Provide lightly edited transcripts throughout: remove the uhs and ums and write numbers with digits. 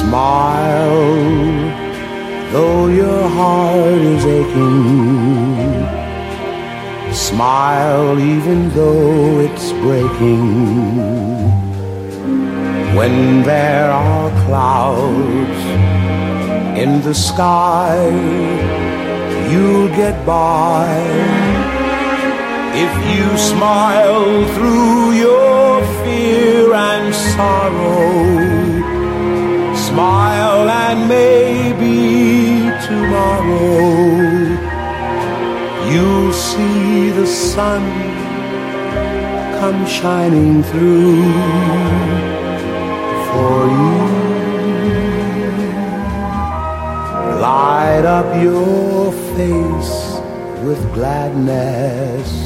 Smile, though your heart is aching. Smile, even though it's breaking. When there are clouds in the sky, you'll get by. If you smile through your fear and sorrow, smile and maybe tomorrow you'll see the sun come shining through for you. Light up your face with gladness.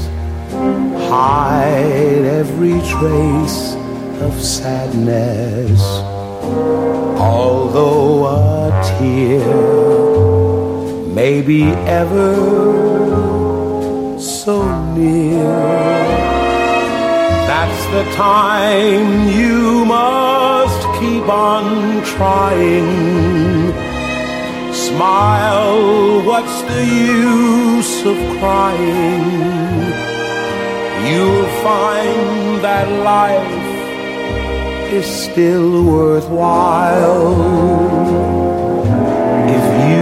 Hide every trace of sadness. Although a tear may be ever so near, that's the time you must keep on trying. Smile, what's the use of crying? You'll find that life is still worthwhile if you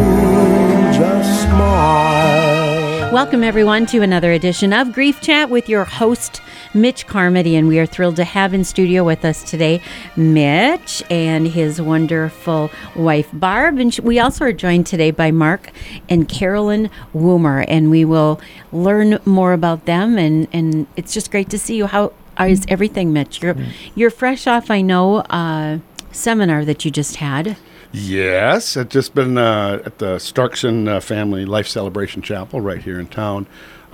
just smile. Welcome, everyone, to another edition of Grief Chat with your host, Mitch Carmody, and we are thrilled to have in studio with us today Mitch and his wonderful wife, Barb. And we also are joined today by Mark and Carolyn Woomer, and we will learn more about them. And it's just great to see you. How is everything, Mitch? You're fresh off, I know, a seminar that you just had. Yes, I've just been at the Starkson Family Life Celebration Chapel right here in town.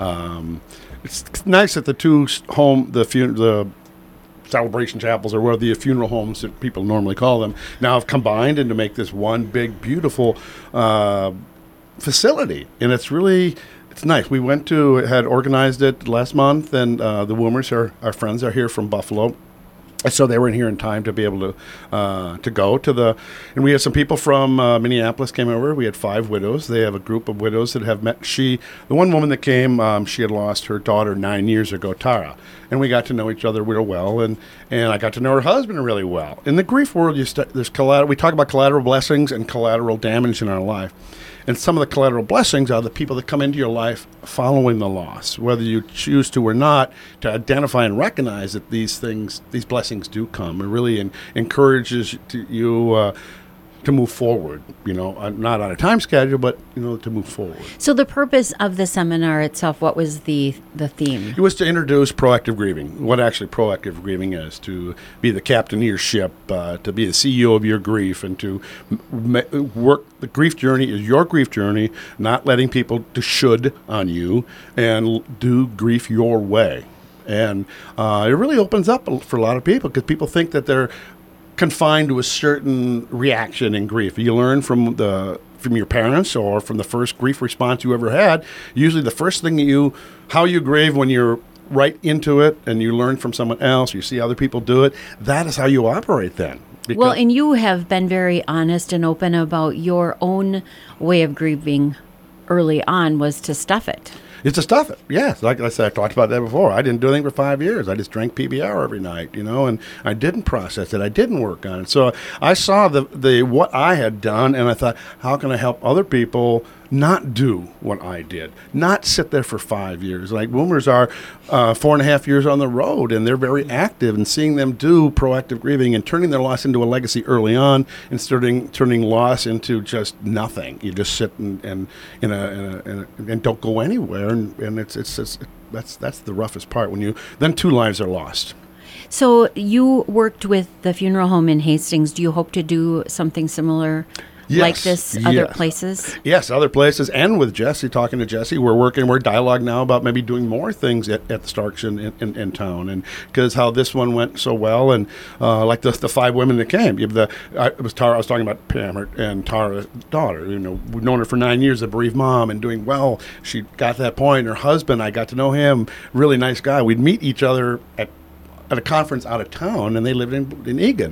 It's nice that the two the celebration chapels, or what the funeral homes that people normally call them, now have combined into make this one big, beautiful facility, and it's nice. We had organized it last month, and the Woomers, our friends, are here from Buffalo. So they were in here in time to be able to go to and we had some people from Minneapolis came over. We had 5 widows. They have a group of widows that have met. The one woman that came, she had lost her daughter 9 years ago, Tara, and we got to know each other real well, and I got to know her husband really well. In the grief world, there's collateral. We talk about collateral blessings and collateral damage in our life. And some of the collateral blessings are the people that come into your life following the loss, whether you choose to or not, to identify and recognize that these blessings do come. It really encourages you to move forward, not on a time schedule, but, to move forward. So the purpose of the seminar itself, what was the theme? It was to introduce proactive grieving, what actually proactive grieving is, to be the captain of your ship, to be the CEO of your grief, and to work. The grief journey is your grief journey, not letting people to should on you, and do grief your way. And it really opens up for a lot of people, because people think that they're confined to a certain reaction in grief. You learn from your parents or from the first grief response you ever had. Usually the first thing how you grieve when you're right into it, and you learn from someone else, you see other people do it, that is how you operate then. Well, and you have been very honest and open about your own way of grieving early on was to stuff it. It's to stuff it, yes. Like I said, I talked about that before. I didn't do anything for 5 years. I just drank PBR every night, and I didn't process it. I didn't work on it. So I saw the what I had done, and I thought, how can I help other people not do what I did, not sit there for 5 years? Like Woomers are 4.5 years on the road, and they're very active, and seeing them do proactive grieving and turning their loss into a legacy early on, and turning loss into just nothing. You just sit and don't go anywhere, and that's the roughest part. Then 2 lives are lost. So you worked with the funeral home in Hastings. Do you hope to do something similar? Yes, like this, other places? Yes, other places, and with Jesse, talking to Jesse, we're dialogue now about maybe doing more things at the Starkson in town, and because how this one went so well, and like the 5 women that came. It was Tara. I was talking about Pam and Tara's daughter. We've known her for 9 years, a bereaved mom, and doing well. She got to that point. Her husband, I got to know him, really nice guy. We'd meet each other at a conference out of town, and they lived in Eagan.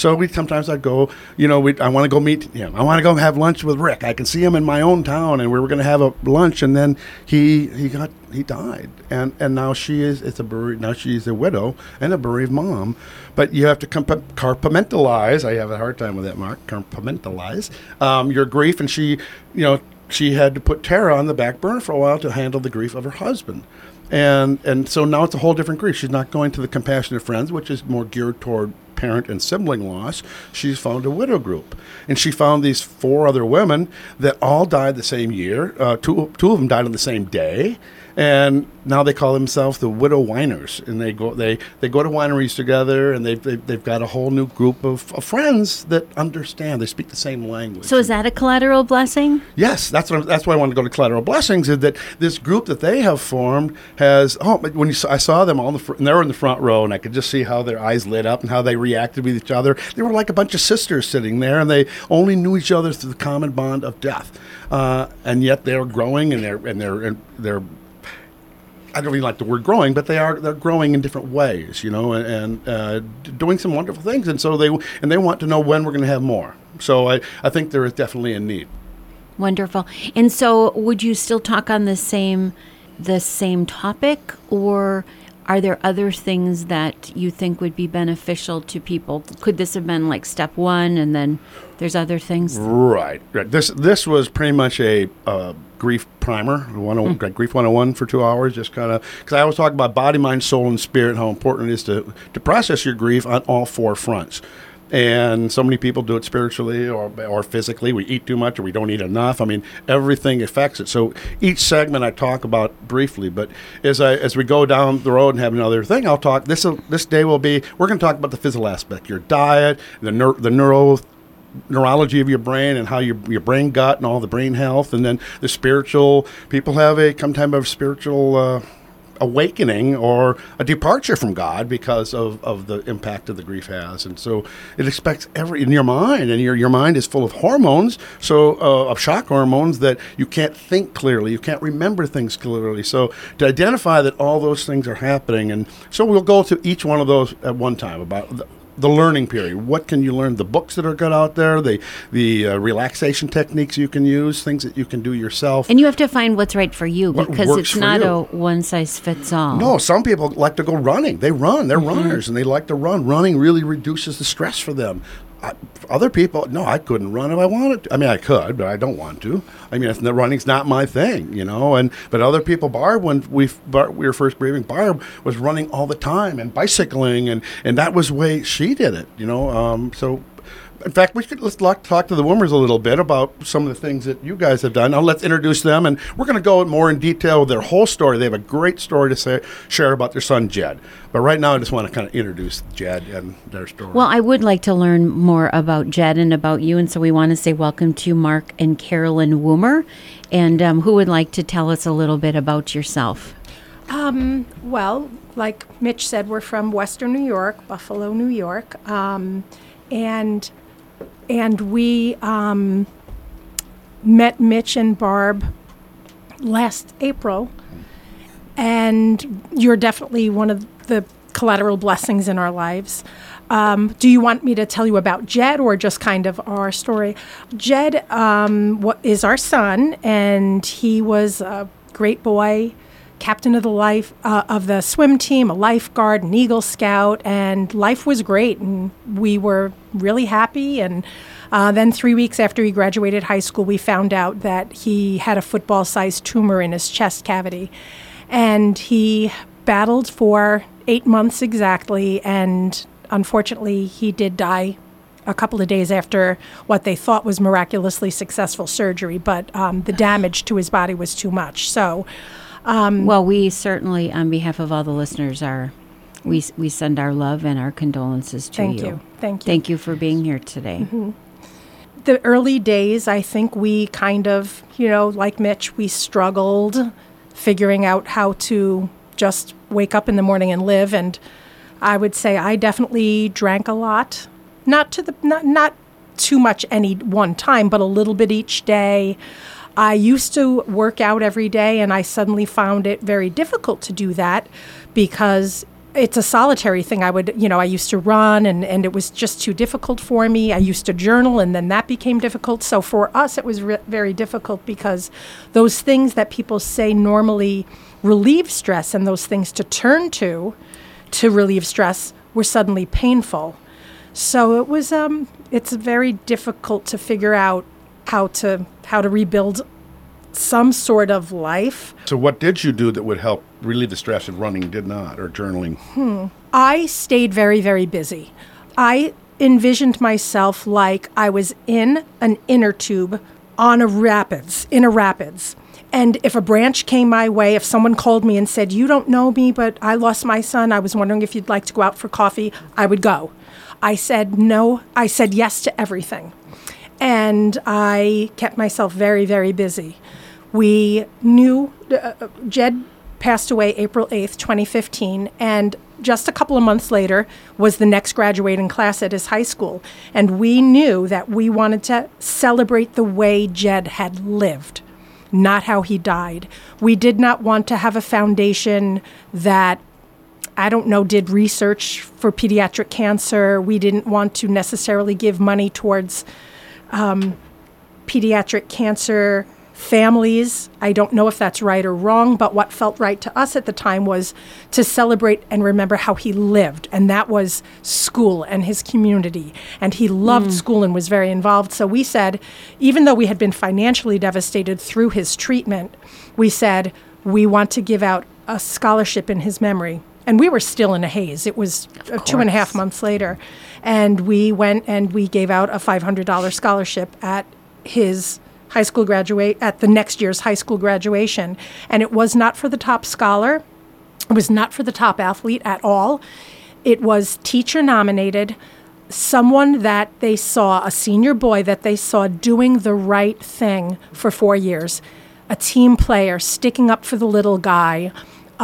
So sometimes I'd go, I want to go meet him. I want to go have lunch with Rick. I can see him in my own town, and we were going to have a lunch, and then he died, and now she's a widow and a bereaved mom. But you have to compartmentalize. I have a hard time with that, Mark. Compartmentalize your grief, and she had to put Tara on the back burner for a while to handle the grief of her husband. And so now it's a whole different grief. She's not going to the Compassionate Friends, which is more geared toward parent and sibling loss. She's found a widow group. And she found these 4 other women that all died the same year. Two of them died on the same day. And now they call themselves the Widow Winers, and they go to wineries together, and they've got a whole new group of friends that understand. They speak the same language. So is that a collateral blessing? Yes, that's why I wanted to go to Collateral Blessings. Is that this group that they have formed has? I saw them and they were in the front row, and I could just see how their eyes lit up and how they reacted with each other. They were like a bunch of sisters sitting there, and they only knew each other through the common bond of death, and yet they're growing, and they're I don't even like the word growing, but they're growing in different ways, and doing some wonderful things. And so they want to know when we're going to have more. So I think there is definitely a need. Wonderful. And so would you still talk on the same topic, or are there other things that you think would be beneficial to people? Could this have been like step 1, and then there's other things? Right. This was pretty much a grief primer, Grief 101 for 2 hours, just kind of, because I always talk about body, mind, soul, and spirit, how important it is to process your grief on all 4 fronts. And so many people do it spiritually or physically. We eat too much or we don't eat enough. I mean, everything affects it. So each segment I talk about briefly, but as we go down the road and have another thing, I'll talk. This day we're going to talk about the physical aspect, your diet, the neurology of your brain and how your brain gut and all the brain health, and then the spiritual. People have some type of spiritual awakening or a departure from God because of the impact that the grief has. And so it affects in your mind, and your mind is full of hormones, of shock hormones, that you can't think clearly, you can't remember things clearly. So to identify that all those things are happening, and so we'll go to each one of those at one time about the learning period. What can you learn? The books that are good out there, the relaxation techniques you can use, things that you can do yourself. And you have to find what's right for you, because it's not a one-size-fits-all. No, some people like to go running. They're runners, and they like to run. Running really reduces the stress for them. Other people, no, I couldn't run if I wanted to. I mean, I could, but I don't want to. I mean, running's not my thing, but other people, Barb, when we were first grieving, Barb was running all the time and bicycling, and that was the way she did it, so. In fact, let's talk to the Woomers a little bit about some of the things that you guys have done. Now let's introduce them, and we're going to go more in detail with their whole story. They have a great story to share about their son, Jed. But right now, I just want to kind of introduce Jed and their story. Well, I would like to learn more about Jed and about you, and so we want to say welcome to Mark and Carolyn Woomer. And who would like to tell us a little bit about yourself? Well, like Mitch said, we're from Western New York, Buffalo, New York, and we met Mitch and Barb last April, and you're definitely one of the collateral blessings in our lives. Do you want me to tell you about Jed, or just kind of our story? Jed is our son, and he was a great boy, captain of the swim team, a lifeguard, an Eagle Scout, and life was great, and we were really happy. And then 3 weeks after he graduated high school, we found out that he had a football-sized tumor in his chest cavity, and he battled for 8 months exactly, and unfortunately he did die a couple of days after what they thought was miraculously successful surgery, but the damage to his body was too much. So well, we certainly, on behalf of all the listeners, we send our love and our condolences to you. Thank you. Thank you for being here today. Mm-hmm. The early days, I think we kind of, like Mitch, we struggled figuring out how to just wake up in the morning and live. And I would say I definitely drank a lot, not too much any one time, but a little bit each day. I used to work out every day, and I suddenly found it very difficult to do that because it's a solitary thing. I used to run and it was just too difficult for me. I used to journal and then that became difficult. So for us, it was very difficult because those things that people say normally relieve stress and those things to turn to relieve stress were suddenly painful. So it was, it's very difficult to figure out how to rebuild some sort of life. So what did you do that would help relieve the stress if running did not, or journaling? I stayed very, very busy. I envisioned myself like I was in an inner tube in a rapids. And if a branch came my way, if someone called me and said, "You don't know me, but I lost my son. I was wondering if you'd like to go out for coffee," I would go. I said no. I said yes to everything. And I kept myself very, very busy. We knew Jed passed away April 8th, 2015, and just a couple of months later was the next graduating class at his high school. And we knew that we wanted to celebrate the way Jed had lived, not how he died. We did not want to have a foundation that, did research for pediatric cancer. We didn't want to necessarily give money towards pediatric cancer families. I don't know if that's right or wrong, but what felt right to us at the time was to celebrate and remember how he lived, and that was school and his community. And he loved school and was very involved. So we said, even though we had been financially devastated through his treatment, we said, we want to give out a scholarship in his memory. And we were still in a haze. It was 2.5 months later. And we went and we gave out a $500 scholarship at his high school at the next year's high school graduation. And it was not for the top scholar. It was not for the top athlete at all. It was teacher nominated, someone that they saw, a senior boy that they saw doing the right thing for 4 years, a team player, sticking up for the little guy,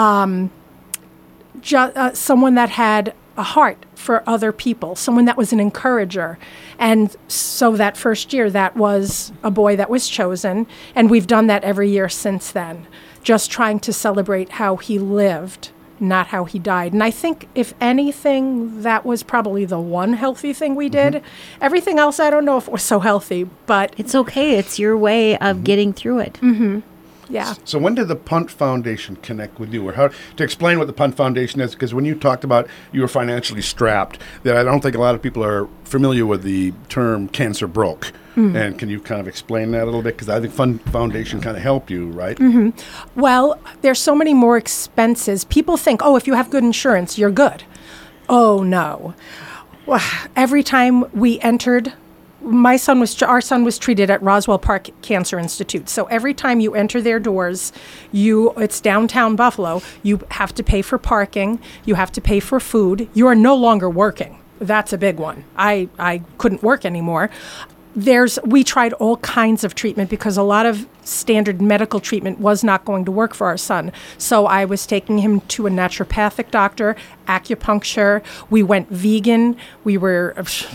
someone that had a heart for other people, someone that was an encourager. And so that first year, that was a boy that was chosen. And we've done that every year since then, just trying to celebrate how he lived, not how he died. And I think, if anything, that was probably the one healthy thing we did. Everything else, I don't know if it was so healthy, but It's okay. It's your way of getting through it. yeah. So when did the Punt Foundation connect with you? Or how to explain what the Punt Foundation is? Because when you talked about you were financially strapped, that I don't think a lot of people are familiar with the term cancer broke. And can you kind of explain that a little bit? Because I think Foundation kind of helped you, right? Well, there's so many more expenses. People think, oh, if you have good insurance, you're good. Oh, no. Well, every time we entered, our son was treated at Roswell Park Cancer Institute. So every time you enter their doors, it's downtown Buffalo, you have to pay for parking, you have to pay for food. You are no longer working. That's a big one. I couldn't work anymore. We tried all kinds of treatment because a lot of standard medical treatment was not going to work for our son. So I was taking him to a naturopathic doctor, acupuncture. We went vegan. We were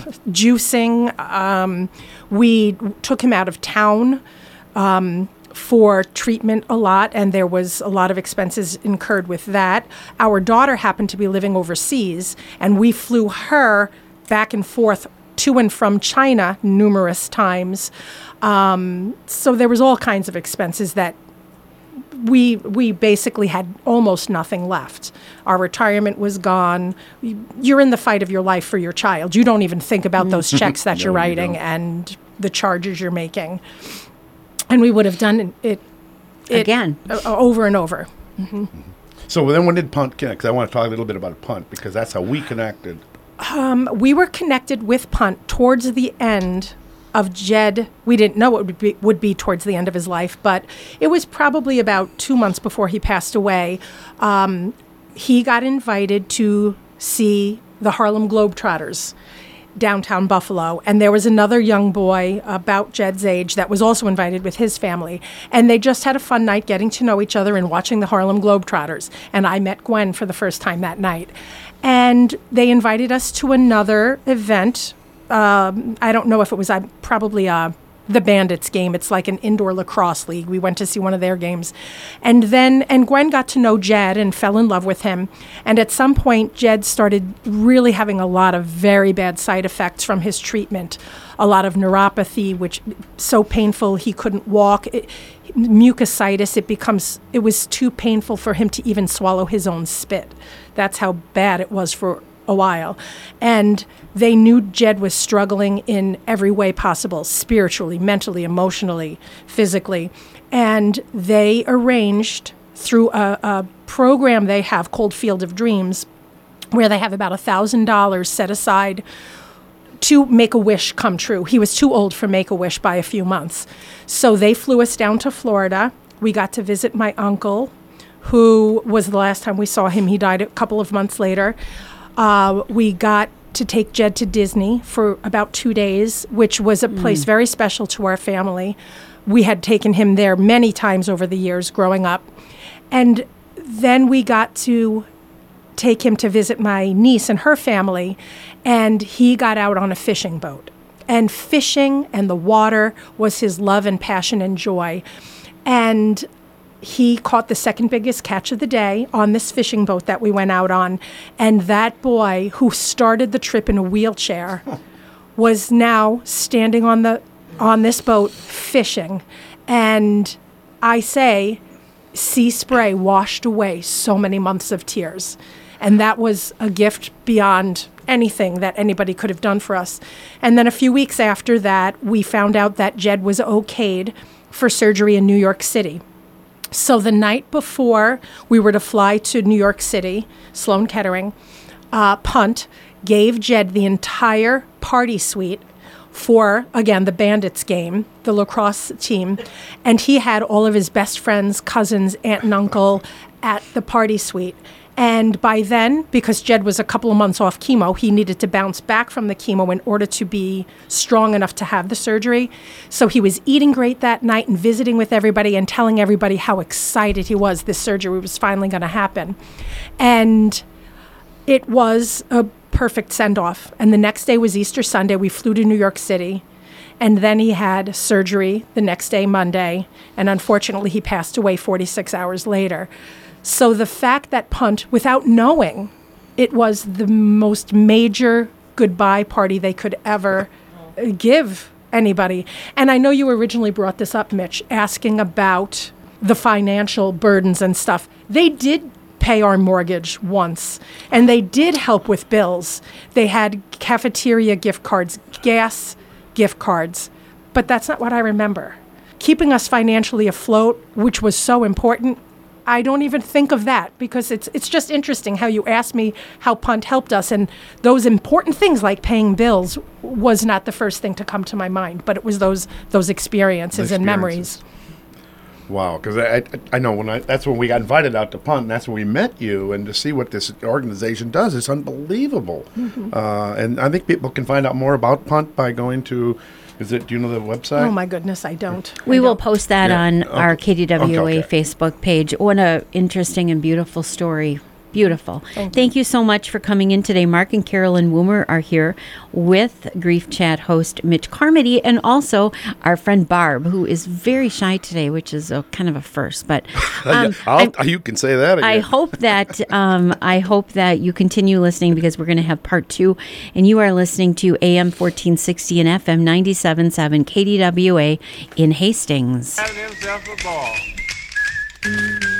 juicing. We took him out of town for treatment a lot, and there was a lot of expenses incurred with that. Our daughter happened to be living overseas, and we flew her back and forth to and from China numerous times. So there was all kinds of expenses that we basically had almost nothing left. Our retirement was gone. You're in the fight of your life for your child. You don't even think about those checks that you're writing and the charges you're making. And we would have done it Again. Over and over. So then when did Punt connect? Because I want to talk a little bit about Punt, because that's how we connected. We were connected with Punt towards the end of Jed. We didn't know it would be towards the end of his life, but it was probably about 2 months before he passed away. He got invited to see the Harlem Globetrotters downtown Buffalo, and there was another young boy about Jed's age that was also invited with his family, and they just had a fun night getting to know each other and watching the Harlem Globetrotters. And I met Gwen for the first time that night, and they invited us to another event. I don't know if it was probably a the Bandits game. It's like an indoor lacrosse league. We went to see one of their games. And Gwen got to know Jed and fell in love with him. And at some point, Jed started really having a lot of very bad side effects from his treatment. A lot of neuropathy, which so painful he couldn't walk. Mucositis, it was too painful for him to even swallow his own spit. That's how bad it was for a while. And they knew Jed was struggling in every way possible, spiritually, mentally, emotionally, physically. And they arranged through a program they have called Field of Dreams, where they have about $1,000 set aside to make a wish come true. He was too old for Make-A-Wish by a few months. So they flew us down to Florida. We got to visit my uncle, who was the last time we saw him. He died a couple of months later. We got to take Jed to Disney for about 2 days, which was a place very special to our family. We had taken him there many times over the years growing up. And then we got to take him to visit my niece and her family, and he got out on a fishing boat. And fishing and the water was his love and passion and joy. And he caught the second biggest catch of the day on this fishing boat that we went out on. And that boy, who started the trip in a wheelchair, was now standing on this boat fishing. And I say, sea spray washed away so many months of tears. And that was a gift beyond anything that anybody could have done for us. And then a few weeks after that, we found out that Jed was okayed for surgery in New York City. So the night before we were to fly to New York City, Sloan Kettering, Punt gave Jed the entire party suite for, again, the Bandits game, the lacrosse team. And he had all of his best friends, cousins, aunt and uncle at the party suite. And by then, because Jed was a couple of months off chemo, he needed to bounce back from the chemo in order to be strong enough to have the surgery. So he was eating great that night and visiting with everybody and telling everybody how excited he was this surgery was finally going to happen. And it was a perfect send-off. And the next day was Easter Sunday. We flew to New York City. And then he had surgery the next day, Monday. And unfortunately, he passed away 46 hours later. So the fact that Punt, without knowing, it was the most major goodbye party they could ever give anybody. And I know you originally brought this up, Mitch, asking about the financial burdens and stuff. They did pay our mortgage once, and they did help with bills. They had cafeteria gift cards, gas gift cards, but that's not what I remember. Keeping us financially afloat, which was so important, I don't even think of that, because it's just interesting how you asked me how Punt helped us, and those important things like paying bills was not the first thing to come to my mind, but it was those experiences and memories. Wow, because I know that's when we got invited out to Punt, and that's when we met you, and to see what this organization does, it's unbelievable. Mm-hmm. And I think people can find out more about Punt by going to, do you know the website? Oh my goodness, I don't. We will post that on our KDWA Facebook page. What an interesting and beautiful story. Beautiful. Thank you so much for coming in today. Mark and Carolyn Woomer are here with Grief Chat host Mitch Carmody, and also our friend Barb, who is very shy today, which is kind of a first. But you can say that again. I hope that you continue listening, because we're going to have part 2. And you are listening to AM 1460 and FM 97.7 KDWA in Hastings. Having himself a ball.